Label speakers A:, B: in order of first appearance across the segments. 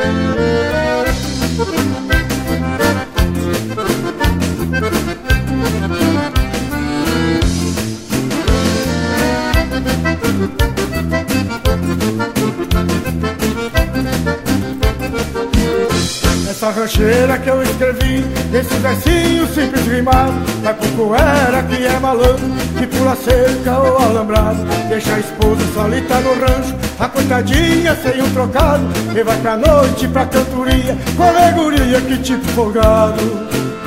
A: Essa rancheira que eu escrevi, esse versinho simples rimado, vai pro coera que é malandro, que pula cerca ou alambrado, deixa a esposa solita no rancho, a coitadinha sem um trocado, e vai pra noite, pra cantoria, com alegoria que tipo folgado.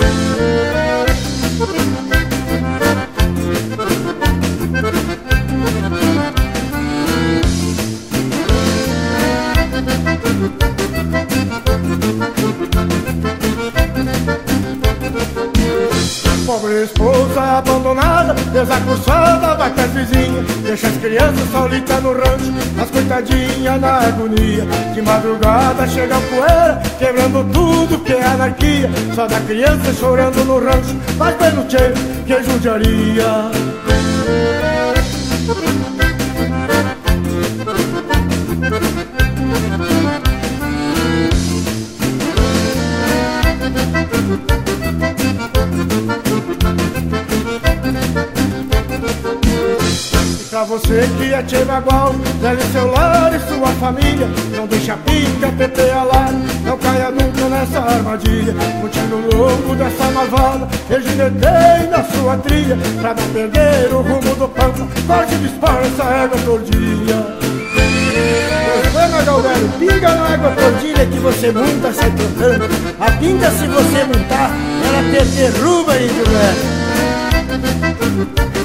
A: Pobre esposa abandonada, desacursada, vai pras vizinhas, deixa as crianças solitas no rancho, as coitadinhas na agonia. De madrugada chega a poeira, quebrando tudo que é anarquia, só da criança chorando no rancho, mas bem no tchê, que judiaria. Pra você que é tchê bagual, zele seu lar e sua família, não deixa a pinga, pepeia lá, não caia nunca nessa armadilha. Contínuo longo dessa malvada, reginetei na sua trilha, pra não perder o rumo do pampa, corte e dispara essa égua tordilha.
B: Foi, Magal velho, pinga na égua tordilha que você monta, sai trocando. A pinga, se você montar, ela te derruba, índio velho.